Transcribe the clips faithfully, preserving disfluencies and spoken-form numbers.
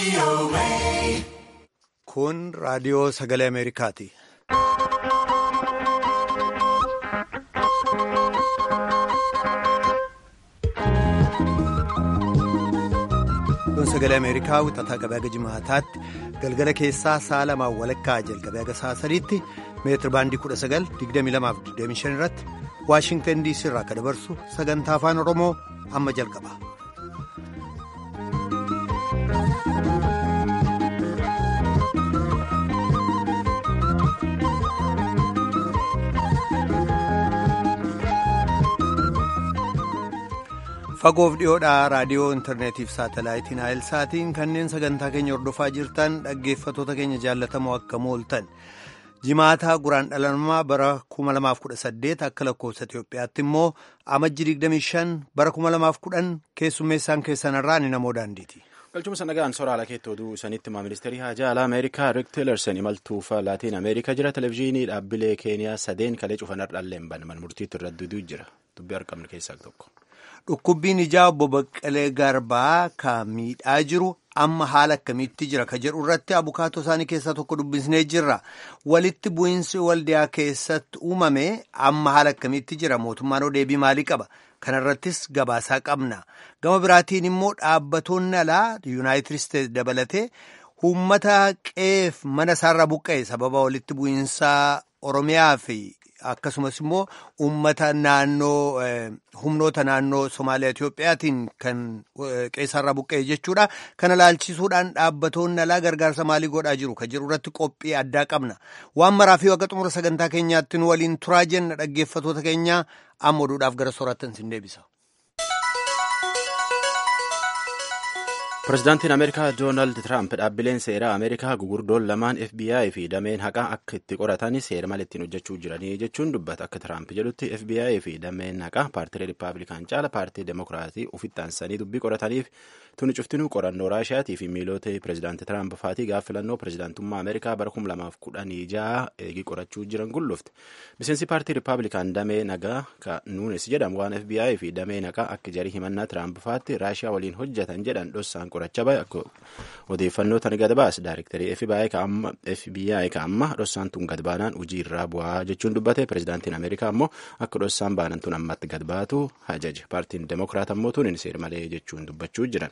Kun raadiyoo sagalee Ameerikaati. Kun sagalee Ameerikaa wixataa qabee haga jimaataatti galgala keessaa sa'a lamaan walakkaa jalqabee haga sa'a sadiitti meetir baandii kudha sagal digdamii lamaaf digdamii shan irratti Waashingtan diisii irraa akka dabarsu sagantaa afaan Oromoo amma jalqaba. Fagoof dhiyoodhaa raadiyoo intarneetiif saatalaayitiin Naayilsaatiin kanneen sagantaa keenya hordofaa jirtan dhaggeeffatoota keenya jaallatamoo akka mooltan jimaataa guraandhala bara kuma lamaaf kudha saddeet akka lakkoofsa Itoophiyaatti immoo amajji digdamii shan bara kuma lamaaf kudhan keessummeessaan keessanirraa ni namoo daandiiti. Galchuma sanagaan soraala keetti oduu sanitti himaa ministeerii haajaa alaa Ameerikaa Riik Tiilerson imaltuufa laatiin Ameerikaa jira. Televezyiinii dhaabbilee Keeniyaa sadeen kalee cufan dhaalleen banaman murtiitti irra duduu jira. Dubbii argamne keessaa tokko. Dhukkubbiin ijaa obbo Baqqalee Garbaa kan miidhaa jiru amma haala akkamiitti jira ka jedhu irratti abukaatoo isaanii keessaa tokko dubbisnee jirra. Walitti bu'iinsi waldiyaa keessatti uumame amma haala akkamiitti jira mootummaan deebii maalii qaba? Kana irrattis gabaasaa qabna. Gama biraatiin immoo dhaabbatoonni alaa Yuunaayitid Isteetsi dabalatee uummata qe'eef mana isaarraa buqqa'e sababa walitti bu'iinsaa Oromiyaa fi akkasumas immoo uummata naannoo humnoota naannoo Somaaliyaa Itoophiyaatiin kan qe'eerraa buqqa'e jechuudha. Kana laalchisuudhaan dhaabbatoonni alaa gargaarsa maalii godhaa jiru ka jiru irratti qophii addaa qabna. Waan maraa fi waqa xumura sagantaa keenyaatti nu waliin turaa jenna dhaggeeffatoota keenya amma oduudhaaf gara soorattan sin deebisa. Pireezidaantiin Ameerikaa Doonaald Tiraamp dhaabbileen seeraa Ameerikaa gugurdoon lamaan F B I fi dameen haqaa akka itti qoratan seera malee ittiin hojjechuu jiranii jechuun dubbata. Akka Tiraamp jedhutti F B I fi dameen haqaa paartilee Rippaabilikaan caala paartii Demokiraatii ofitti aansanii dubbii qorataniif tuni cuftinuu qorannoo Raashiyaatii fi miilota pireezidaantii Tiraamp faatii gaaf filannoo pireezidaantummaa Ameerikaa bara kuma lamaaf kudhanii jaha eegii qorachuu jiran gullufte. Miseensi paartii Rippaabilikaan dameen haqaa ka Nuunes jedhamu waan F B I fi dameen haqaa akka jarii himannaa Tiraamp faatti Raashiyaa waliin hojjetan jedhan dhossaan qoracha bahe akka odeeffannoo tani gad baas daarektarii F B I ka amma dhossaan tun gad baanaan hojii irraa bu'aa jechuun dubbate. Pireezidaantiin Ameerikaa ammoo akka dhossaan baanan tun ammatti gad baatu hajaje. Paartiin Demokiraat ammoo tun hin seera malee jechuun dubbachuu jiran.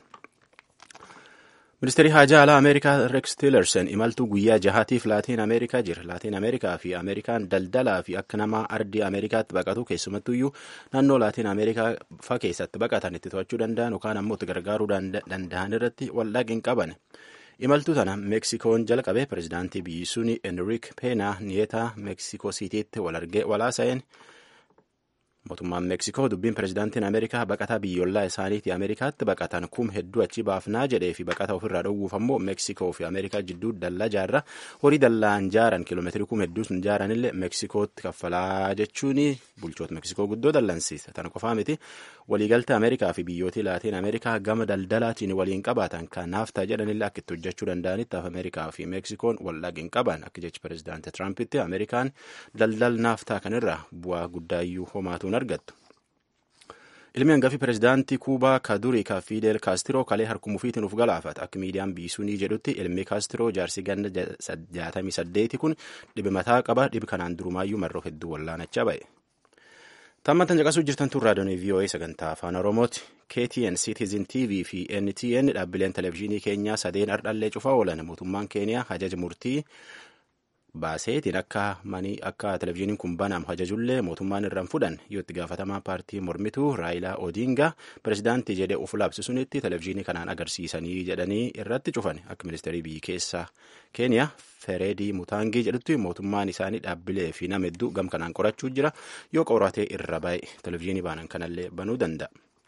Ministeerri haajaa alaa Ameerikaa Rex Tillerson imaltuu guyyaa jahaatiif Laatiin Ameerikaa jira. Laatiin Ameerikaa fi Ameerikaan daldalaa fi akka nama ardii Ameerikaatti baqatu keessumattuyyuu naannoo Laatiin Ameerikaa fa keessatti baqatan itti to'achuu danda'an yookaan ammoo itti gargaaruu danda'an irratti waldhaagi hin qaban. Imaltuu tana Meksikoon jalqabe pireezidaantii biyyi suni Enrique Pena Nietaa Meksikoo Siitiitti wal argee walaasa'een. Mootummaan Meksikoo dubbiin pireezidaantiin Ameerikaa baqataa biyyoolaa isaaniitii Ameerikaatti baqatan kum hedduu achi baafnaa jedhee fi baqataa ofirraa dhowwuuf ammoo Meksikoo fi Ameerikaa jidduu dallaa jaarra horii dallaan jaaran kiiloomeetirii kum hedduu sun jaaranillee Meksikootti kaffalaa jechuun bulchoota Meksikoo guddoo dallansiisa. Tana qofaa miti waliigaltee Ameerikaa fi biyyootii Laatiin Ameerikaa gama daldalaatiin waliin qabaatan kan naaftaa jedhanillee akka itti hojjechuu danda'anitti af Ameerikaa fi Meksikoon waldhaagi hin qaban. Akka jechi pireezidaantii Tiraampiti Ameerikaan daldal naaftaa kanirraa bu'aa guddaayyuu homaatuun argattu. Ilmi hangafi pireezidaantii Kuubaa ka durii ka Fidel Kaastiroo kalee harkumuufiitiin uf galaafata. Akka miidiyaan biisunii jedhutti ilmi Kaastiroo jaarsi ganna jaatamii saddeeti kun dhibe mataa qaba. Dhibi kanaan durumaayyuu marroo hedduu wallaanachaa ba'e. Tammantan caqasuu jirtan tun raadiyoon V O A sagantaa afaan Oromooti. K T N, Citizen T V fi N T N dhaabbileen televezyiinii keenyaa sadeen ardhallee cufaa oolan. Mootummaan Keeniyaa hajaja murtii baaseetiin akka manii akka televezyiiniin kun banamu hajajullee mootummaan irraan fudhan yoo itti gaafatamaa paartii mormituu Raayilaa Odingaa pireezidaantii jedhee of labsisunitti televezyiinii kanaan agarsiisanii jedhanii irratti cufan. Akka ministeerii biyyi keessaa Keeniyaa Fereedii Mutaangii jedhutti mootummaan isaanii dhaabbilee fi nama hedduu gam kanaan qorachuu jira. Yoo qoratee irra ba'e televezyiinii baanan kanallee banuu danda'a.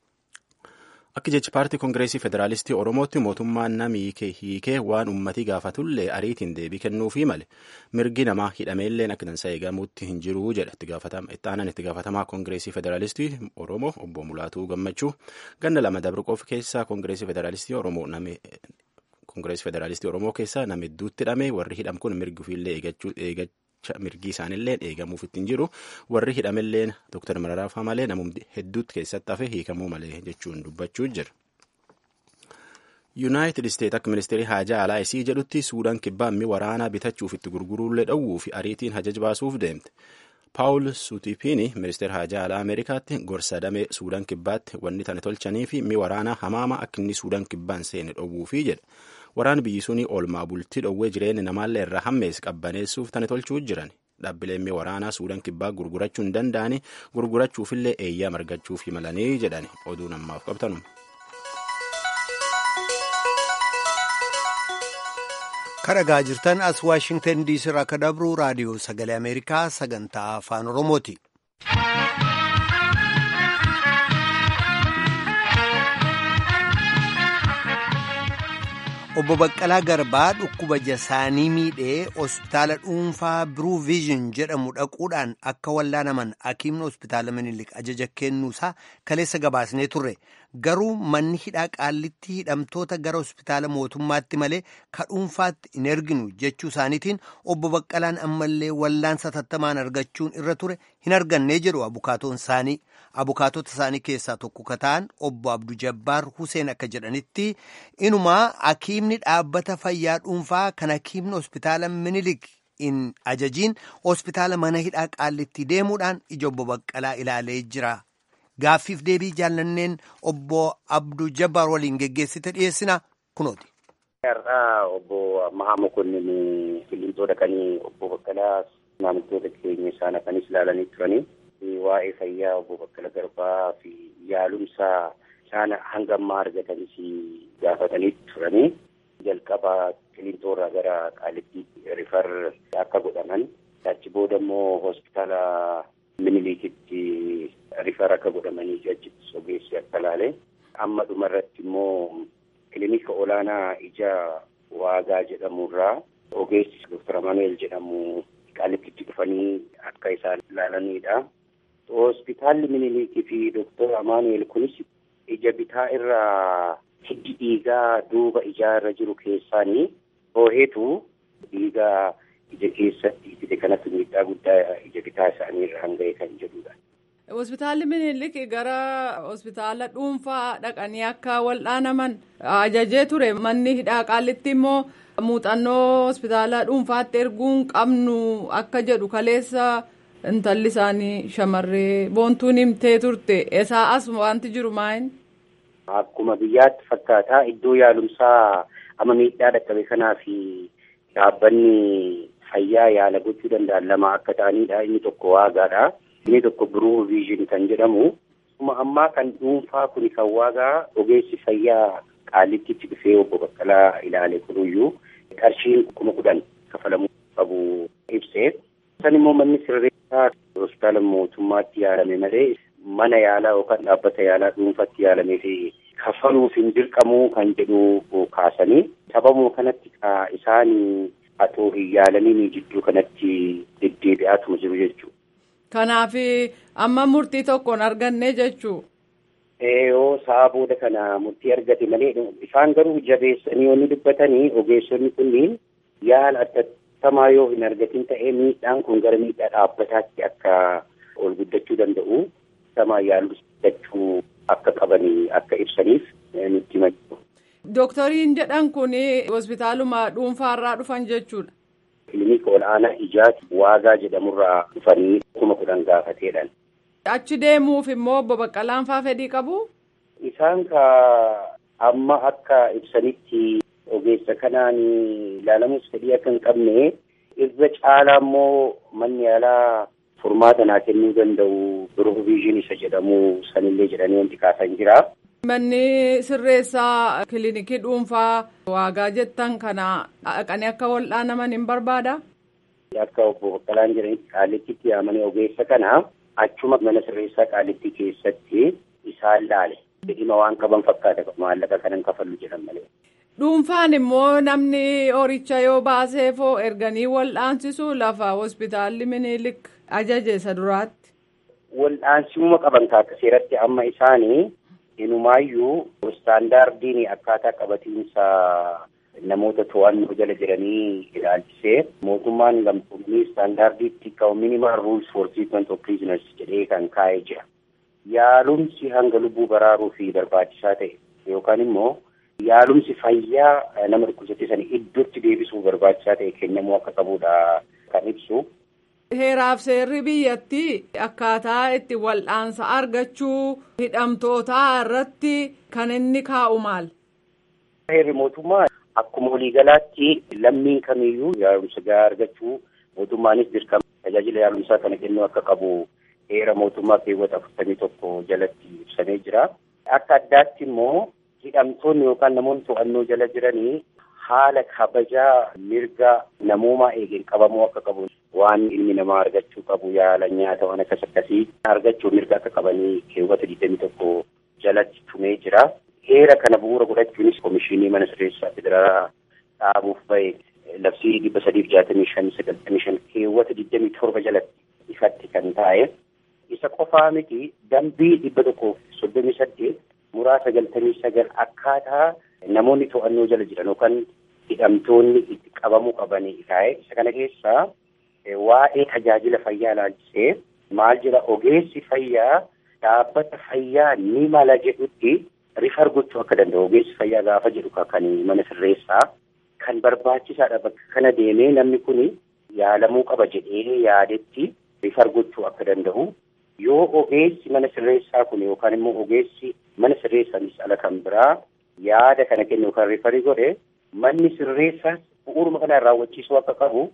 Akka jechi paartii Kongireesii Federaalistii Oromootti mootummaan nama hiikee waan uummatii gaafatullee ariitiin deebii kennuufii male mirgi namaa hidhameelleen akka dansa eegamuutti hin jiru jedha itti aanan itti gaafatamaa Kongireesii Federaalistii Oromoo obbo Mulaatuu Gammachuu. Ganna lama dabruqoof keessaa Kongireesii Federaalistii Oromoo nama Kongireesii Federaalistii Oromoo keessaa nama hedduutti hidhame warri hidham kun mirgi ofiillee eegachuu mirgi isaanillee eegamuuf ittiin jiru warri hidhamelleen Dooktar Mararaa malee namumti hedduutti keessatti hafe hiikamuu malee jechuun dubbachuu jira. Yuunaayitid Isteet akka ministeerii haajaa alaa isii jedhutti Suudaan kibbaa mi'a waraanaa bitachuuf itti gurguruullee dhowwuu fi ariitiin hajaja baasuuf deemte. Paawul Sutipiini ministeera haajaa alaa Ameerikaatti gorsa damee Suudaan kibbaatti wanni tana tolchanii fi mi'a waraanaa hamaama akka inni Suudaan kibbaan seene dhowwuufi jedha. Waraana biyyi suni oolmaa bultii dhowwee jireenya namaallee irraa hammees qabbaneessuuf tana tolchuu jiran. Dhaabbileen mi'a waraanaa Suudaan kibbaa gurgurachuu hin danda'ani gurgurachuufillee eeyyama argachuuf himalanii jedhani oduu namaaf qabtanu. Kadhagaa jirtan as Waashingtan diisii irraa akka dabru raadiyoo sagalee Ameerikaa sagantaa afaan Oromooti. Obbo Baqqalaa Garbaa dhukkuba jasaanii miidhee hospitaala dhuunfaa Biruu Viizhin jedhamu dhaquudhaan akka wallaanaman hakiimni hospitaala Minilik ajaja kennuusaa kaleessa gabaasnee turre. Garuu manni hidhaa qaallitti hidhamtoota gara hospitaala mootummaatti malee ka dhuunfaatti hin erginu jechuu isaaniitiin obbo Baqqalaan ammallee wallaansa tattamaan argachuun irra ture hin argannee jedhu abukaatoon isaanii. Abukaatota isaanii keessaa tokko ka ta'an obbo Abduu Jabbaar Huseen akka jedhanitti inumaa hakiimni dhaabbata fayyaa dhuunfaa kan hakiimni hospitaala Minilik hin ajajiin hospitaala mana hidhaa qaallitti deemuudhaan ija obbo Baqqalaa ilaalee jira. Gaaffiif deebii jaallanneen obbo Abduu Jabbaar waliin geggeessite dhiyeessina kunooti. Har'aa obbo Mahamoo Kunnin Qillintoo dhaqanii obbo Baqqalaa maamiltoota keenya isaan akanis ilaalanii turanii waa'ee fayyaa obbo Baqqalaa Garbaa fi yaalumsaa isaan hanga ammaa argatanis gaafatanii turanii jalqaba Qillintoo irraa gara Qaalitti rifar akka godhaman achi booda immoo hospitaala Minilikitti rifar akka godhamanii achitti ogeessi akka laale amma dhumarratti immoo kilinika olaanaa ija waagaa jedhamurraa ogeessi Doktor Amanuel jedhamu Qaalittitti dhufanii akka isaan ilaalanidha. Hospitaalli Minilikii fi Doktor Amanuel kunis ija bitaa irraa hiddi dhiigaa duuba ijaa irra jiru keessaanii hooheetu dhiigaa ija keessatti ije kanatti miidhaa guddaa ija bitaa isaanii irra hanga'e kan jedhudha. Hospitaalli Minilik gara hospitaala dhuunfaa dhaqanii akka wal'aanaman ajajee ture. Manni hidhaa Qaalitti immoo muuxannoo hospitaala dhuunfaatti erguun qabnu akka jedhu kaleessa intalli isaanii shamarree boontuun himtee turte. Esaa as wanti jiru maayin? Akkuma biyyaatti fakkaataa iddoo yaalumsaa amma miidhaa dhaqqabe kanaa fi dhaabbanni fayyaa yaala gochuu danda'an lama akka ta'anidha. Inni tokko waagaadha. Inni tokko Biruu Viizhin kan jedhamu. Akkuma ammaa kan dhuunfaa kuni kan waagaa ogeessi fayyaa Qaalittitti dhufee obbo Baqqalaa ilaale kunuyyuu qarshiin kuma kudhan kafalamuu qabu ibsee. San immoo manni sirreessaa hospitaala mootummaatti yaalame malee mana yaalaa yookaan dhaabbata yaalaa dhuunfaatti yaalamee fi kafaluuf hin dirqamuu kan jedhu kaasanii sababuma kanatti isaan atoo hin yaalamiin jidduu kanatti deddeebi'aatuma jiru jechuudha. Kanaaf amma murtii tokkoon arganne jechuu. Eeyoo sa'a booda kana murtii argate malee isaan garuu jabeessanii yoo dubbatanii ogeessonni kunniin yaala attattamaa yoo hin argatin ta'ee miidhaan kun gara miidhaa dhaabbataatti akka ol guddachuu danda'u tamaa yaaluu akka qabanii akka ibsaniif nutti himu. Dooktoriin jedhan kun hospitaaluma dhuunfaarraa dhufan jechuudha. Kilinika ol'aanaa ijaati waagaa jedhamurraa dhufanii kuma kudhan gaafateedhaan. Achi deemuuf immoo obbo Baqqalaan faa fedhii qabu? Isaan ka amma akka ibsanitti ogeessa kanaan ilaalamus fedhii akka hin qabne irra caalaa immoo manni yaalaa furmaata naa kennuu danda'u Biruu Viizhin isa jedhamu sanillee jedhanii wanti kaasan jira. Manni sirreessaa kilinikii dhuunfaa waagaa jettan kana dhaqanii akka wal'aanaman hin barbaada? Akka obbo Baqqalaan jedhanitti Qaalittitti yaamanii ogeessa kana achuma mana sirreessaa Qaalitti keessatti isaan laale. Dhimma waan qaban fakkaata maallaqa kanan kafallu jedhan malee. Dhuunfaan immoo namni horicha yoo baaseefoo erganii wal'aansisu lafa hospitaalli Minilik ajaje isa duraatti. Wal'aansisuma qaban akka seeratti amma isaanii inumaayyuu istaandaardiin akkaataa qabatiinsa namoota to'annoo jala jiranii ilaalchisee mootummaan gamtoomanii istaandaardiitti kaa'u minimal rules for treatment of prisoners jedhee kan kaa'ee jira. Yaalumsi hanga lubbuu baraaruu fi barbaachisaa ta'e yookaan immoo yaalumsi fayyaa nama dhukkubsatee sana iddootti deebisuu barbaachisaa ta'e kennamuu akka qabudha kan ibsu. Heeraaf seerri biyyattii akkaataa itti wal'aansa argachuu hidhamtootaa irratti kan inni kaa'u maal? Heerri mootummaa akkuma waliigalaatti lammiin kamiyyuu yaalumsa gahaa argachuu mootummaanis dirqama tajaajila yaalumsaa kana kennuu akka qabu heera mootummaa keewwata afurtamii tokko jalatti ibsamee jira. Akka addaatti immoo hidhamtoonni yookaan namoonni to'annoo jala jiranii haala kabajaa mirga namoomaa eegeen qabamuu akka qabu waan ilmi namaa argachuu qabu yaala nyaata waan akkas akkasii argachuu mirga akka qabanii keewwata digdamii tokko jalatti tumee jira. Heera kana bu'uura godhachuunis komishinii mana sirreessaa federaalaa dhaabuuf bahe labsii dhibba sadiif jaatamii shan sagaltamii shan keewwata digdamii torba jalatti ifatti kan taa'e. Isa qofaa miti dambii dhibba tokkoof soddomii saddeet muraa sagaltamii sagal akkaataa namoonni to'annoo jala jiran yookaan hidhamtoonni itti qabamuu qabanii taa'e. Isa kana keessaa waa'ee tajaajila fayyaa ilaalchisee maal jira ogeessi fayyaa dhaabbata fayyaa ni mala jedhutti rifar gochuu akka danda'u. Ogeessi fayyaa gaafa jedhu kan mana sirreessaa kan barbaachisaadha bakka kana deemee namni kun yaalamuu qaba jedhee yaadetti rifar gochuu akka danda'u. Yoo ogeessi mana sirreessaa kun yookaan immoo ogeessi mana sirreessaanis ala kan biraa yaada kana kennu kan rifarii godhe manni sirreessaas bu'uuruma kanaan raawwachiisuu akka qabu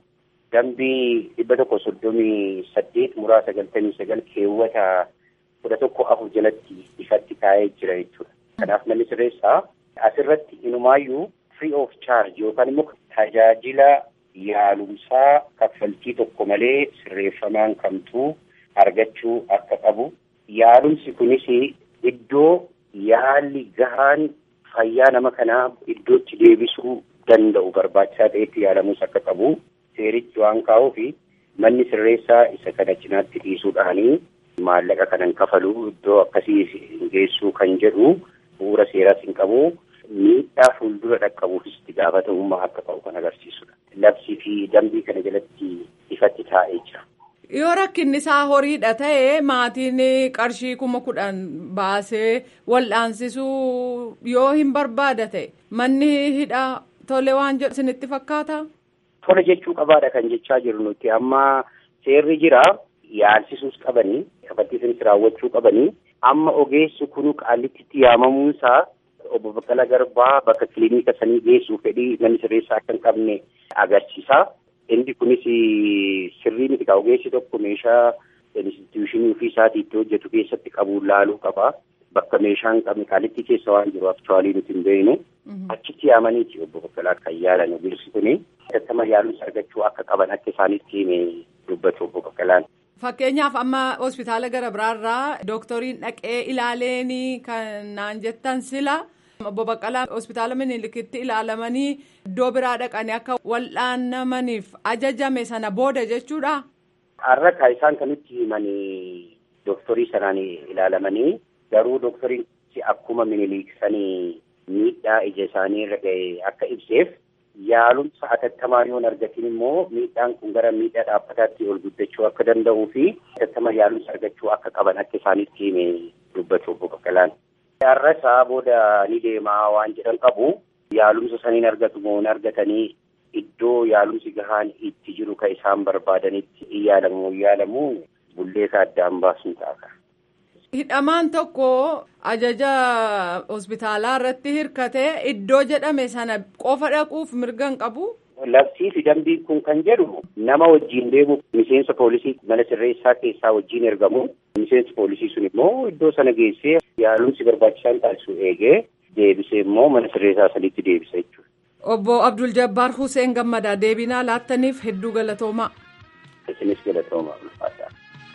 dambii dhibba tokko soddomii saddeet muraa sagaltamii sagal keewwata kudha tokko afur jalatti ifatti taa'ee jira jechuudha. Kanaaf manni sirreessaa asirratti inumaayyuu free of charge yookaan immoo tajaajila yaalumsaa kaffaltii tokko malee sirreeffamaan kamtuu argachuu akka qabu. Yaalumsi kunis iddoo yaalli gahaan fayyaa nama kanaa iddootti deebisuu danda'u barbaachisaa ta'etti yaalamuus akka qabu seerichi waan kaa'uu fi manni sirreessaa isa kana cinaatti dhiisuudhaanii maallaqa kanan kafaluu iddoo akkasii geessuu kan jedhu bu'uura seeraas hin qabu. Miidhaa fuuldura dhaqqabuufis itti gaafatamummaa akka qabu kan agarsiisudha. Labsii fi dambii kana jalatti ifatti taa'ee jira. Yoo rakkinni isaa horiidha ta'e maatiin qarshii kuma kudhan baasee wal'aansisuu yoo hin barbaada ta'e manni hidhaa tole waan jedhu isinitti fakkaata? Tole jechuu qabaadha kan jechaa jiru nuti amma seerri jira yaalsisuus qabanii kaffaltiisanis raawwachuu qabanii amma ogeessi kun qaallitti yaamamuunsaa obbo Baqqalaa Garbaa bakka kiliinika sanii geessuu fedhii manni sirreessaa akka hin qabne agarsiisa. Inni kunis sirrii miti ka ogeessi tokko meeshaa instituushinii ofii isaatii itti hojjetu keessatti qabuun laaluu qaba. Bakka meeshaa hin qabne qaallitti keessa waan jiru aktuwaalii nuti hin beeknu. Achitti yaamaniiti obbo Baqqalaa kan yaalan ogeessi kuni. Tattama yaalumsa argachuu akka qaban akka isaanitti hime dubbatu obbo Baqqalaan. Fakkeenyaaf amma hospitaala gara biraarraa dooktoriin dhaqee ilaaleenii kan naan jettan sila obbo Baqqalaa hospitaala Minilikitti ilaalamanii iddoo biraa dhaqanii akka wal'aanamaniif ajajame sana booda jechuudha. Har'a kan isaan kanitti himanii dooktorii sanaan ilaalamanii garuu dooktoriin akkuma Minilik sanii miidhaa ija isaanii irra ga'e akka ibseef yaalumsa atattamaa yoon argatin immoo miidhaan kun gara miidhaa dhaabbataatti ol guddachuu akka danda'uu fi atattama yaalumsa argachuu akka qaban akka isaanitti hime dubbatu obbo Baqqalaan. Har'a isaa booda ni deemaa waan jedhan qabu yaalumsa saniin argatu moo hin argatanii iddoo yaalumsi gahaan itti jiru kan isaan barbaadanitti yaalamu yaalamu bulleessa addaan baasuun ta'a. Hidhamaan tokko ajaja hospitaalaa irratti hirkatee iddoo jedhame sana qofa dhaquuf mirga hin qabu. Labsii fi dambiin kun kan jedhu nama wajjin deemu miseensa poolisii mana sirreessaa keessaa wajjin ergamu. Miseensi poolisii sun immoo iddoo sana geessee yaalumsi barbaachisaan taasisu eegee deebisee immoo mana sirreessaa sanitti deebisa jechuudha. Obbo Abdul Jabbaar Hussein Gammadaa deebinaa laattaniif hedduu galatoomaa. Isinis galatoomaa ulfaataa.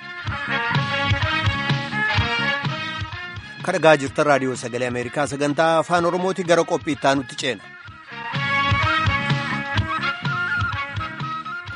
Kan dhagaa jirtan raadiyoo sagalee Ameerikaa sagantaa afaan Oromooti gara qophii itti ceena.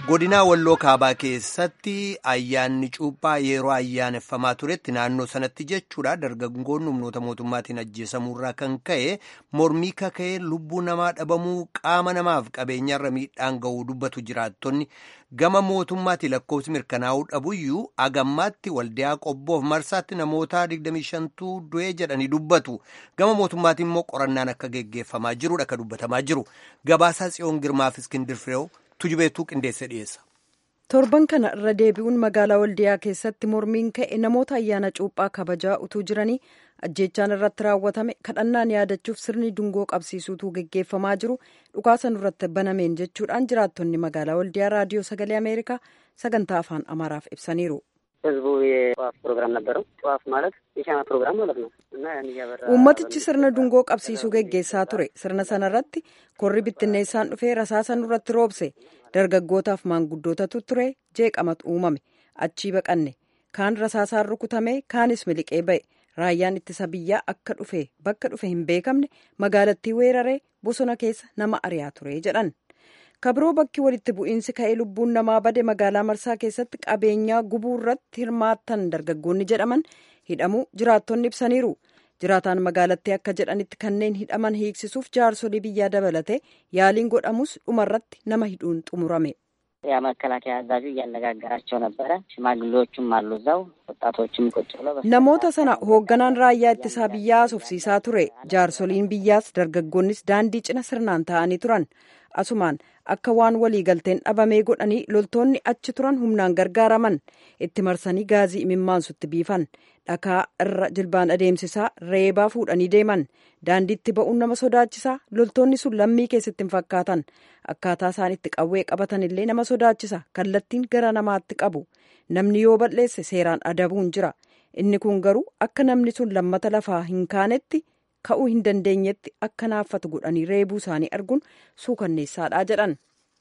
godinaa walloo kaabaa keessatti ayyaanni cuuphaa yeroo ayyaaneffamaa turetti naannoo sanatti jechuudha dargaggoonni humnoota mootummaatiin ajjeesamuurraa kan ka'e mormii kaka'ee lubbuu namaa dhabamuu qaama namaaf qabeenyaarra miidhaan ga'uu dubbatu jiraattonni gama mootummaatti lakkoofsi mirkanaa'uu dhabuyyuu agammaatti waldiyaa qobboof marsaatti namoota digdamii shantu du'ee jedhanii dubbatu gama mootummaatti immoo qorannaan akka geggeeffamaa jirudha akka dubbatamaa jiru gabaasaa tsiyoon girmaaf iskindir fireew tujubeetuu qindeesse dhiyeessa. torban kana irra deebi'uun magaalaa waldiyaa keessatti mormiin ka'e namoota ayyaana cuuphaa kabajaa utuu jiranii ajjeechaan irratti raawwatame kadhannaan yaadachuuf sirni dungoo qabsiisuutu geggeeffamaa jiru dhukaasan irratti banameen jechuudhaan jiraattonni magaalaa waldiyaa raadiyoo sagalee ameerikaa sagantaa afaan amaaraaf ibsaniiru. ህዝቡ የጠዋፍ ፕሮግራም ነበረው ጠዋፍ ማለት የሻማ ፕሮግራም ማለት ነው እና ያን ያበራ ummatichi sirna dungoo qabsiisuu geggeessaa ture sirna sanarratti korri bittinneessaan dhufee rasaasan irratti roobse dargaggootaaf maanguddootatu ture jeeqamatu uumame achii baqanne kaan rasaasaan rukutame kaanis miliqee ba'e raayyaan ittisa biyyaa akka dhufe bakka dhufe hin beekamne magaalattii weeraree bosona keessa nama ari'aa ture jedhan. kabiroo bakki walitti bu'iinsi ka'ee lubbuun namaa bade magaalaa marsaa keessatti qabeenyaa gubuu irratti hirmaattan dargaggoonni jedhaman hidhamuu jiraattonni ibsaniiru jiraataan magaalattii akka jedhanitti kanneen hidhaman hiiksisuuf jaarsolii biyyaa dabalate yaaliin godhamus dhumarratti nama hidhuun xumurame. ያ መከላከያ አዛዡ እያነጋገራቸው ነበረ ሽማግሌዎቹም አሉ እዛው ወጣቶችም ቁጭ ብለው namoota sana hoogganaan raayyaa ittisaa biyyaa sofsiisaa ture jaarsoliin biyyaas dargaggoonnis daandii cina sirnaan ta'anii turan asumaan akka waan walii galteen dhabamee godhanii loltoonni achi turan humnaan gargaaraman itti marsanii gaazii imimmaansutti biifan dhakaa irra jilbaan adeemsisaa reebaa fuudhanii deeman daandiitti ba'uun nama sodaachisaa loltoonni sun lammii keessatti hin fakkaatan akkaataa isaan itti qawwee qabatan illee nama sodaachisa kallattiin gara namaatti qabu namni yoo balleesse seeraan adabuun jira inni kun garuu akka namni sun lammata lafaa hin kaanetti ka'uu hin dandeenyetti akka naaffatu godhanii reebuu isaanii arguun suukanneessaadha jedhan.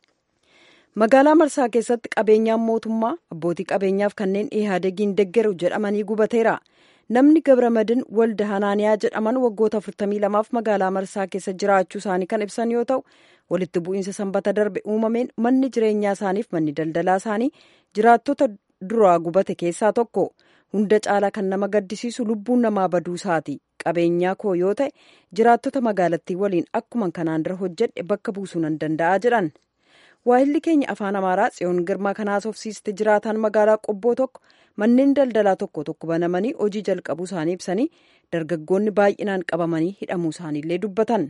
magaalaa marsaa keessatti qabeenyaan mootummaa abbootii qabeenyaaf kanneen ihaadegiin deggeru jedhamanii gubateera namni gabramadin walda hanaaniyaa jedhaman waggoota afurtamii lamaaf magaalaa marsaa keessa jiraachuu isaanii kan ibsan yoo ta'u walitti bu'iinsa sanbata darbe uumameen manni jireenyaa isaaniif manni daldalaa isaanii jiraattota duraa gubate keessaa tokko hunda caalaa kan nama gaddisiisu lubbuun namaa baduu isaati qabeenyaa koo yoo ta'e jiraattota magaalattii waliin akkuman kanaan dura hojjedhe bakka buusuu nan danda'a jedhan. waahilli keenya afaan amaaraa tsiyoon girmaa kanaas ofsiiste jiraataan magaalaa qobboo tokko manneen daldalaa tokko tokko banamanii hojii jalqabuu isaanii ibsanii dargaggoonni baay'inaan qabamanii hidhamuu isaaniillee dubbatan.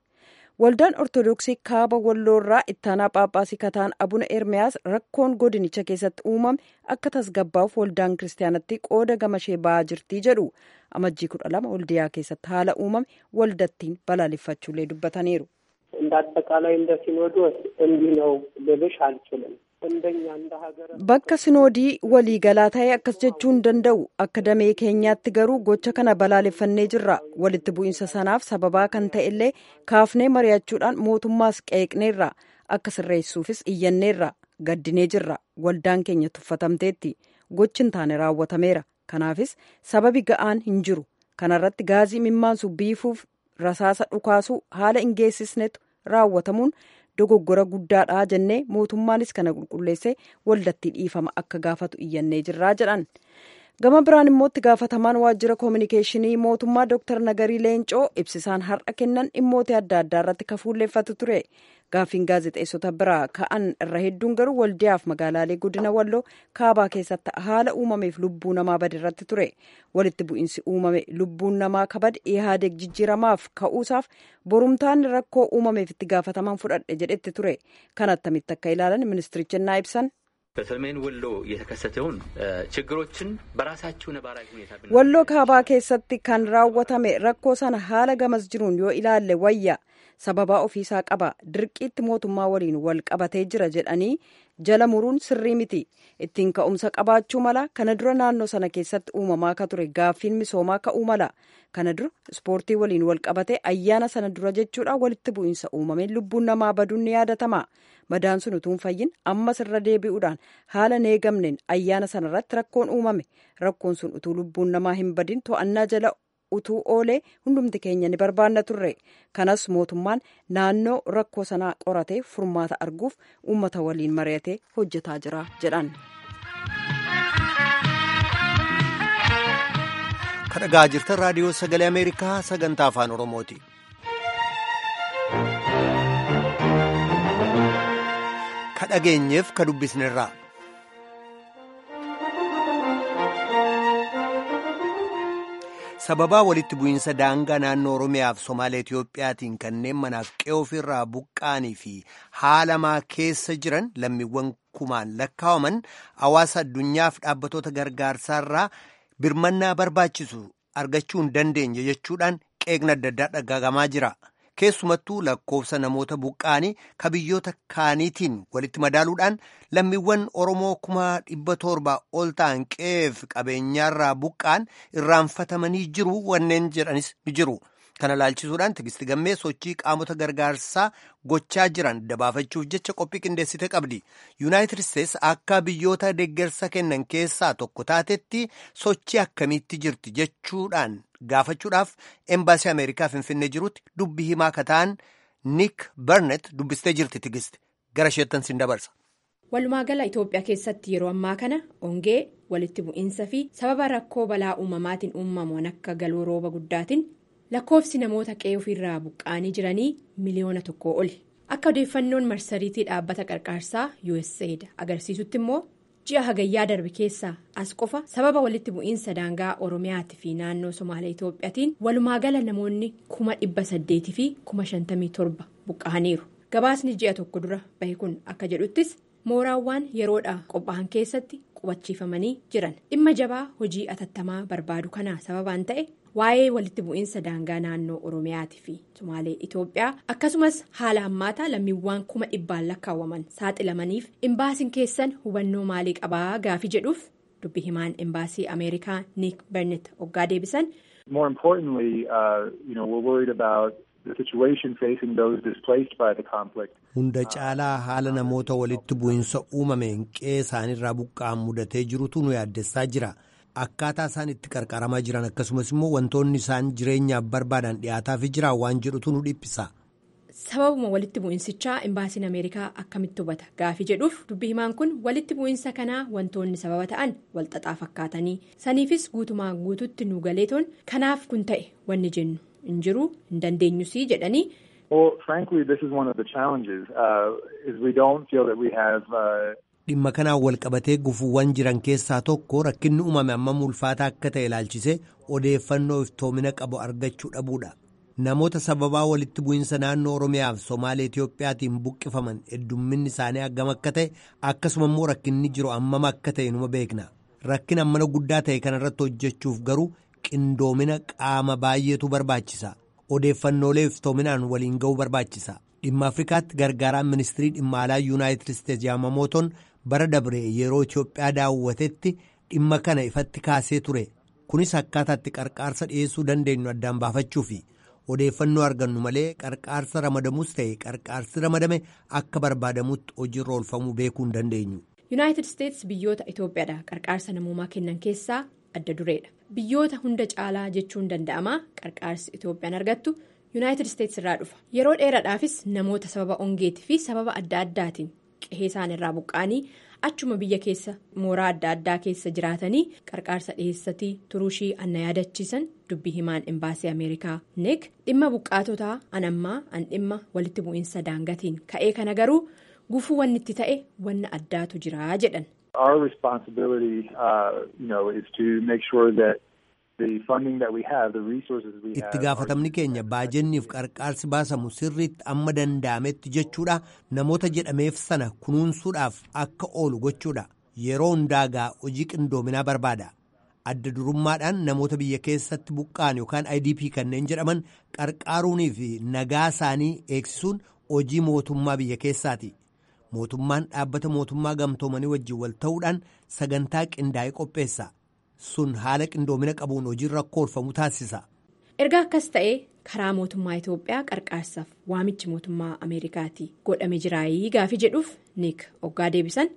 waldaan ortodoksii kaaba walloorraa ittaanaa phaaphaasii kataan abuna ermiyaas rakkoon godinicha keessatti uumame akka tasgabbaa'uuf waldaan kiristaanatti qooda gamashee ba'aa jirtii jedhu amajjii kudha lama waldiyaa keessatti haala uumame waldattiin balaaleffachuullee dubbataniiru. እንደ አጠቃላይ እንደ ሲኖዶስ እንዲህ ነው ልልሽ አልችልም እንደኛ እንደ ሀገር bakka sinoodii waliigalaa ta'e akkas jechuu hin danda'u akka damee keenyaatti garuu gocha kana balaaleffannee jirra walitti bu'iinsa sanaaf sababaa kan ta'e illee kaafnee mari'achuudhaan mootummaas qeeqneerra akka sirreessuufis iyyanneerra gaddinee jirra waldaan keenya tuffatamteetti gochi hin taane raawwatameera kanaafis sababi ga'aan hin jiru kanarratti gaazii imimmaansu biifuuf rasaasa dhukaasuu haala hin geessisnetu raawwatamuun dogoggora guddaadha jennee mootummaanis kana qulqulleessee waldatti dhiifama akka gaafatu iyyannee jirraa jedhan. gama biraan immoo itti gaafatamaan waajjira koominikeeshinii mootummaa dooktar nagarii leencoo ibsisaan har'a kennan dhimmoota adda addaa irratti kafuulleeffatu ture gaaffiin gaazexeessota biraa ka'an irra hedduun garuu waldiyaaf magaalaalee godina walloo kaabaa keessatti haala uumameef lubbuu namaa bade irratti ture walitti bu'iinsi uumame lubbuun namaa kabade ihaadeeg jijjiiramaaf ka'uusaaf borumtaan rakkoo uumameef itti gaafatamaan fudhadhe jedhetti ture kan attamitti akka ilaalan ministirichi naa ibsan. በሰሜን ወሎ የተከሰተውን ችግሮችን በራሳቸው ነባራዊ ሁኔታ ወሎ ካባ keessatti kan raawwatame rakkoo sana haala gamas jiruun yoo ilaalle wayya sababa ofiisaa qaba dirqiitti mootummaa waliin wal qabatee jira jedhanii jala muruun sirrii miti ittiin ka'umsa qabaachuu mala kana dura naannoo sana keessatti uumamaa ka ture gaaffiin misoomaa ka'uu mala kana dura ispoortii waliin wal qabatee ayyaana sana dura jechuudha walitti bu'iinsa uumameen lubbuun namaa baduun ni yaadatama madaan sun utuun fayyin ammas irra deebi'uudhaan haala neegamneen ayyaana sanarratti rakkoon uumame rakkoon sun utuu lubbuun namaa hin badin to'annaa jala utuu oolee hundumti keenya ni barbaanna turre. Kanas mootummaan naannoo rakkoo sanaa qoratee furmaata arguuf uummata waliin mari'atee hojjetaa jira jedhan. Kan dhagaa jirtan raadiyoo sagalee Ameerikaa sagantaa afaan Oromooti. Ka dhageenyeef ka dubbisnerraa. Sababaa walitti bu'iinsa daangaa naannoo Oromiyaaf Somaalee Itiyoophiyaatiin kanneen manaaf qe'oo ofirraa buqqaanii fi haalamaa keessa jiran lammiiwwan kumaan lakkaawaman hawaasa addunyaaf dhaabbatoota gargaarsaarraa birmannaa barbaachisu argachuu hin dandeenye jechuudhaan qeeqna adda addaa dhagaagamaa jira. Keessumattuu lakkoofsa namoota buqqaanii ka biyyoota kaaniitiin walitti madaaluudhaan lammiiwwan Oromoo kuma dhibba torba ol ta'an qe'eef qabeenyaarraa buqqaan irraanfatamanii jiru wanneen jedhanis ni jiru. Kana laalchisuudhaan Tigisti Gammee sochii qaamota gargaarsaa gochaa jiran dabaafachuuf jecha qophii qindeessite qabdi. Yuunaayitid Isteets akka biyyoota deeggarsa kennan keessaa tokko taatetti sochii akkamiitti jirti jechuudhaan gaafachuudhaaf embaasii Ameerikaa Finfinnee jirutti dubbii himaa akka ta'an Nick Barnett dubbistee jirti. Tigisti gara isheettan sin dabarsa. Walumaagala Itoophiyaa keessatti yeroo ammaa kana hongee walitti bu'iinsa fi sababa rakkoo balaa uumamaatiin uumamuun akka galoo rooba guddaatiin lakkoofsi namoota qe'ee ofirraa buqqaanii jiranii miliyoona tokkoo oli. Akka odeeffannoon marsariitii dhaabbata qarqaarsaa U S A D agarsiisutti immoo ji'a hagayyaa darbe keessaa as qofa sababa walitti bu'iinsa daangaa Oromiyaatii fi naannoo Somaalee Itoophiyaatiin walumaagala namoonni kuma dhibba saddeetii fi kuma shantamii torba buqqa'aniiru. Gabaasni ji'a tokko dura bahe kun akka jedhuttis mooraawwan yeroodhaa qophaa'an keessatti qubachiifamanii jiran dhimma jabaa hojii atattamaa barbaadu kanaa sababaan ta'e waa'ee walitti bu'iinsa daangaa naannoo Oromiyaatii fi Somaalee Itoophiyaa akkasumas haala hammaataa lammiiwwan kuma dhibbaan lakkaawwaman saaxilamaniif imbaasiin keessan hubannoo maalii qabaa gaafii jedhuuf dubbi himaan imbaasii Ameerikaa Nick Barnett oggaa deebisan. More importantly, uh, you know, we're worried about the situation facing those displaced by the conflict. Hunda caalaa haala namoota walitti bu'iinsa uumameen qe'ee isaanirraa buqqa'an mudatee jirutu nu yaaddessaa jira. Akkaataa isaan itti qarqaramaa jiran akkasumas immoo wantoonni isaan jireenyaaf barbaadan dhiyaataafii jiran waan jedhutu nu dhiphisa. Sababuma walitti bu'iinsichaa imbaasiin Ameerikaa akkamitti hubata gaafii jedhuuf dubbi himaan kun walitti bu'iinsa kanaa wantoonni sababa ta'an walxaxaa fakkaatanii saniifis guutumaan guututti nu galeetoon kanaaf kun ta'e wanni jennu hin jiru hin dandeenyusii jedhanii. Well, frankly, this is one of the challenges. Uh, is we don't feel that we have. Uh... Dhimma kanaan walqabatee gufuuwwan jiran keessaa tokko rakkinni uumame ammam ulfaataa akka ta'e ilaalchisee odeeffannoo iftoomina qabu argachuu dhabuudha. Namoota sababaa walitti bu'iinsa naannoo Oromiyaaf Somaalee Itiyoophiyaatiin buqqifaman heddumminni isaanii haggam akka ta'e akkasuma immoo rakkinni jiru ammam akka ta'e numa beekna. Rakkina ammana guddaa ta'e kanarratti hojjechuuf garuu qindoomina qaama baay'eetu barbaachisa. Odeeffannoolee iftoominaan waliin ga'uu barbaachisa. Dhimma Afrikaatti gargaaraan ministirii dhimma alaa Yuunaayitid Isteets Yamamotoon bara dabre yeroo Itoophiyaa daawwatetti dhimma kana ifatti kaasee ture. Kunis akkaataatti qarqaarsa dhiyeessuu dandeenyu addaan baafachuufi odeeffannoo argannu malee qarqaarsa ramadamus ta'e qarqaarsi ramadame akka barbaadamutti hojiirra oolfamuu beekuu hin dandeenyu. Yuunaayitid Isteets biyyoota Itoophiyaadhaa qarqaarsa namoomaa kennan keessaa adda dureedha. Biyyoota hunda caalaa jechuun danda'ama qarqaarsi Itoophiyaan argattu Yuunaayitid Isteets irraa dhufa. Yeroo dheeraadhaafis namoota sababa hongeetii fi sababa adda addaatiin qe'ee isaan irraa buqqaanii achuma biyya keessa mooraa adda addaa keessa jiraatanii qarqaarsa dhiyeessatii turuushii anna yaadachiisan dubbii himaan imbaasii Ameerikaa Nick dhimma buqqaatotaa anammaa an dhimma walitti bu'iinsa daangaatiin ka'ee kana garuu gufuu wanni itti ta'e wanna addaatu jira jedhan. Our responsibility, uh, you know, is to make sure that the funding that we have, the resources we have. Itti gaafatamni keenya baajenniif qarqaarsi baasamu sirriitti amma danda'ametti jechuudha. Namoota jedhameef sana kunuunsuudhaaf akka oolu gochuudha. Yeroo hundaagaa hojii qindoominaa barbaada. Adda durummaadhaan namoota biyya keessatti buqqaan yookaan I D P kanneen jedhaman qarqaaruunii fi nagaa isaanii eegsisuun hojii mootummaa biyya keessaati. Mootummaan dhaabbata mootummaa gamtoomanii wajjin wal ta'uudhaan sagantaa qindaa'ee qopheessa. Sun haala qindoomina qabuun hojiirra akka oolfamu taasisa. Erga akkas ta'ee karaa mootummaa Itoophiyaa qarqaarsaaf waamichi mootummaa Ameerikaatii godhame jiraayii gaafii jedhuuf Nick oggaa deebisan.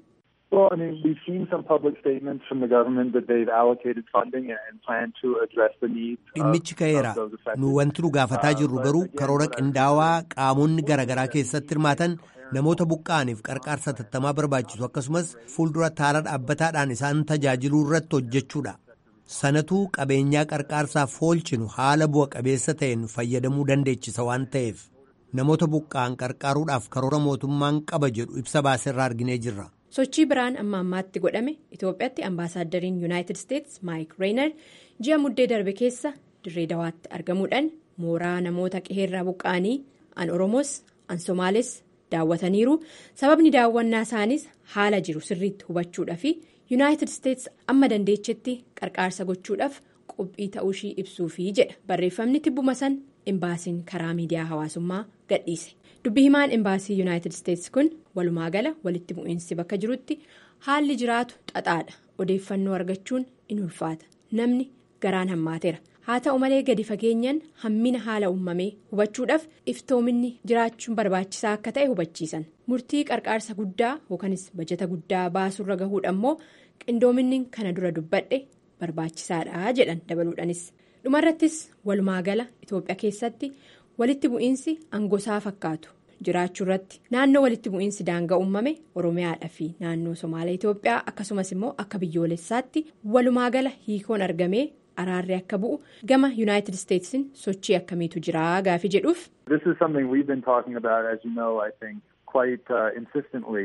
Well, I mean, we've seen some public statements from the government that they've allocated funding and plan to address the needs dhimmichi ka'eera. Nu wanti nu gaafataa jirru garuu karoora qindaawaa qaamonni garaagaraa keessatti hirmaatan namoota buqqa'aniif qarqaarsa tattamaa barbaachisu akkasumas fuuldura taala dhaabbataadhaan isaan tajaajiluu irratti hojjechuudha. Sanatuu qabeenyaa qarqaarsaaf oolchinu haala bu'a qabeessa ta'een fayyadamuu dandeechisa waan ta'eef namoota buqqa'an qarqaaruudhaaf karoora mootummaan qaba jedhu ibsa baaseerraa arginee jirra. Sochii biraan amma ammaatti godhame Itoophiyaatti ambaasaaddariin Yuunaayitid Isteetsi Maayik Reenar ji'a muddee darbe keessa dirree dawaatti argamuudhaan mooraa namoota qe'eerraa buqqa'anii an Oromoos an Somaalees daawwataniiru. Sababni daawwannaa isaaniis haala jiru sirriitti hubachuudhaa fi Yuunaayitid Isteetsi amma dandeechetti qarqaarsa gochuudhaaf qophii ta'uushii ibsuufi jedha barreeffamni tibbuma san imbaasiin karaa miidiyaa hawaasummaa gadhiise. Dubbi himaan imbaasii Yuunaayitid Isteetsi kun walumaa gala walitti bu'iinsi bakka jirutti haalli jiraatu xaxaadha. Odeeffannoo argachuun in ulfaata. Namni garaan hammaateera. Haa ta'u malee gadi fageenyaan hammina haala uumamee hubachuudhaaf iftoominni jiraachuun barbaachisaa akka ta'e hubachiisan. Murtii qarqaarsa guddaa yookanis bajata guddaa baasurra gahuudha immoo qindoominni kana dura dubbadhe barbaachisaadha jedhan dabaluudhanis. Dhumarrattis walumaa gala Itoophiyaa keessatti walitti bu'iinsi angosaa fakkaatu jiraachuu irratti naannoo walitti bu'iinsi daangaa uumame Oromiyaadhaa fi naannoo Somaalee Itoophiyaa akkasumas immoo akka biyyoolessaatti walumaa gala hiikoon argamee araarri akka bu'u gama Yuunaayitid Isteetsiin sochii akkamiitu jira gaafii jedhuuf. This is something we've been talking about, as you know, I think, quite uh, insistently.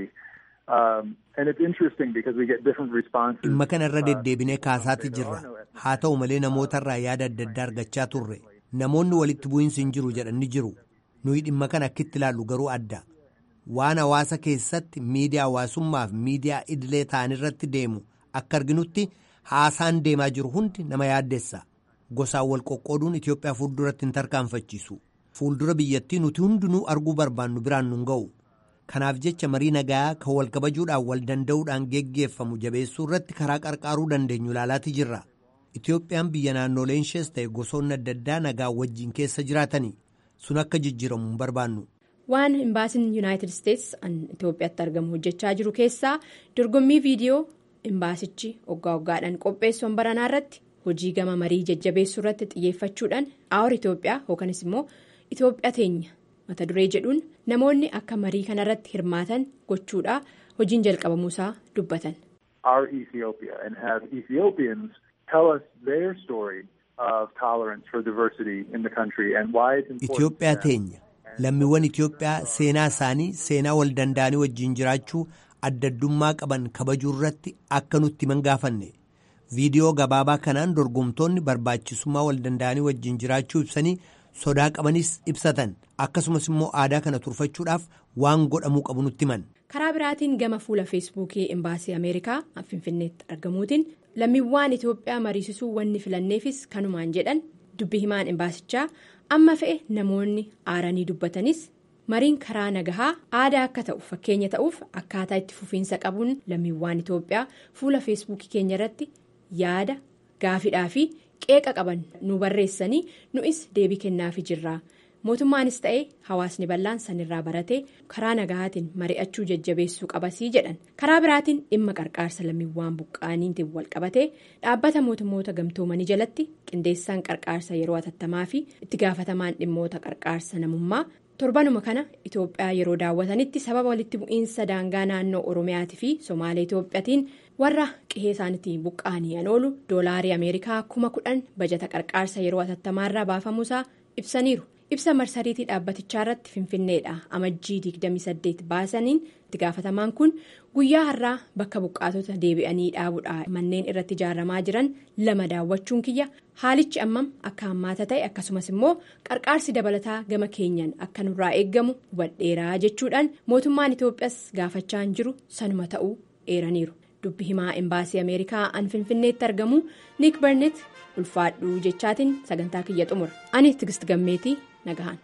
Um, and it's interesting because we get different responses. Dhimma kanarra deddeebinee kaasaati jirra. Haa ta'u malee namootarraa yaada adda addaa argachaa turre. Namoonni walitti bu'iinsi hin jiru jedhanii jiru. Nuyi dhimma kana akkitti ilaallu garuu adda. Waan hawaasa keessatti miidiyaa hawaasummaa fi miidiyaa idilee ta'an irratti deemu akka arginutti haasaan deemaa jiru hundi nama yaaddeessa. Gosaan wal qoqqooduun Itoophiyaa fuulduratti hin tarkaanfachiisu. Fuuldura biyyattii nuti hundinuu arguu barbaannu biraan nu ga'u. Kanaaf jecha marii nagaa kan wal kabajuudhaan wal danda'uudhaan geggeeffamu jabeessuu irratti karaa qarqaaruu dandeenyu ilaalaati jirra. Itoophiyaan biyya naannoleen ishees ta'e gosoonni adda addaa nagaa wajjin keessa jiraatanii sun akka jijjiiramu hin barbaannu. Waan imbaasiin Yuunaayitid Isteetsi an Itoophiyaatti argamu hojjechaa jiru keessaa dorgommii viidiyoo imbaasichi waggaa waggaadhaan qopheessuun baranaa irratti hojii gama marii jajjabeessuu irratti xiyyeeffachuudhaan aawur Itoophiyaa yookanis immoo Itoophiyaa teenya mata duree jedhuun namoonni akka marii kanarratti hirmaatan gochuudhaa hojiin jalqabamuusaa dubbatan. Our Ethiopia and have Ethiopians tell us their story of tolerance for diversity in the country and why it's important. Itoophiyaa teenya lammiiwwan Itoophiyaa seenaa isaanii seenaa wal danda'anii wajjin jiraachuu adda addummaa qaban kabajuu irratti akka nutti himan gaafanne. Viidiyoo gabaabaa kanaan dorgomtoonni barbaachisummaa wal danda'anii wajjin jiraachuu ibsanii sodaa qabanis ibsatan akkasumas immoo aadaa kana turfachuudhaaf waan godhamuu qabu nutti himan. Karaa biraatiin gama fuula feesbuukii imbaasii Ameerikaa Finfinneetti argamuutiin lammiiwwan Itoophiyaa mariisisuu wanni filanneefis kanumaan jedhan dubbi himaan imbaasichaa amma fe'e namoonni aaranii dubbatanis mariin karaa nagahaa aadaa akka ta'u fakkeenya ta'uuf akkaataa itti fufiinsa qabuun lammiiwwan Itoophiyaa fuula feesbuukii keenya irratti yaada gaafidhaa fi qeeqa qaban nu barreessanii nu'is deebii kennaafi jirra. Mootummaanis ta'ee hawaasni bal'aan sanirraa baratee karaa nagahaatiin mari'achuu jajjabeessuu qabasii jedhan. Karaa biraatiin dhimma qarqaarsa lammiiwwan buqqaaniitiin wal qabatee dhaabbata mootummoota gamtoomanii jalatti qindeessaan qarqaarsa yeroo hatattamaa fi itti gaafatamaan dhimmoota qarqaarsa namummaa torbanuma kana Itoophiyaa yeroo daawwatanitti sababa walitti bu'iinsa daangaa naannoo Oromiyaatii fi Somaalee Itoophiyaatiin warra qe'ee isaaniitiin buqqaanii oolu doolaarii Ameerikaa kuma kudhan bajata qarqaarsa yeroo hatattamaarraa baafamuusaa ibsaniiru. Ibsa marsariitii dhaabbatichaa irratti Finfinneedha amajjii digdamii saddeet baasaniin itti gaafatamaan kun guyyaa har'aa bakka buqqaatota deebi'anii dhaabuudha manneen irratti ijaaramaa jiran lama daawwachuun kiyya haalichi ammam akka hammaata ta'e akkasumas immoo qarqaarsi dabalataa gama keenyan akka nurraa eeggamu hubadheeraa jechuudhaan mootummaan Itoophiyaas gaafachaa jiru sanuma ta'uu eeraniiru. Dubbi himaa imbaasii Ameerikaa an Finfinneetti argamu Nick Barnett ulfaadhuu jechaatiin sagantaa kiyya xumura. Ani Tigist Gammeetii nagahan.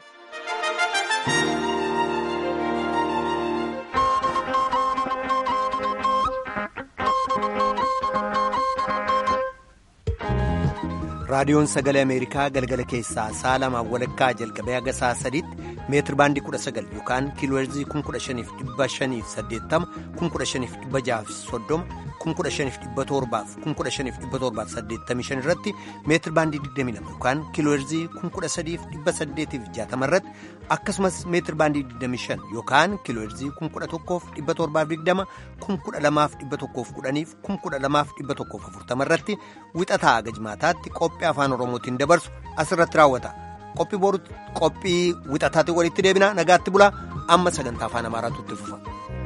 raadiyoon sagalee Ameerikaa galgala keessaa sa'a lamaa walakkaa jalqabee haga sa'a sadiitti meetir baandii kudha sagal yookaan kiilooherzii kuma kudha shaniif dhibba shaniif saddeettama kuma kudha shaniif dhibba jahaaf soddoma kuma kudha shaniif dhibba torbaaf kuma kudha shaniif dhibba torbaaf saddeettamii shan irratti meetir baandii digdamii lama yookaan kiilooherzii kuma kudha sadiif dhibba saddeetiif jaatama irratti akkasumas meetir baandii digdamii shan yookaan kiilooherzii kuma kudha tokkoof dhibba torbaaf digdama kuma kudha lamaaf dhibba tokkoof kudhaniif kuma kudha lamaaf dhibba tokkoof afurtama irratti wixataa hanga jimaataatti qophii afaan oromootiin dabarsu asirratti raawwata. qophii boru qophii wixataatti walitti deebina nagaatti bulaa amma sagantaa afaan amaaraatu itti fufa.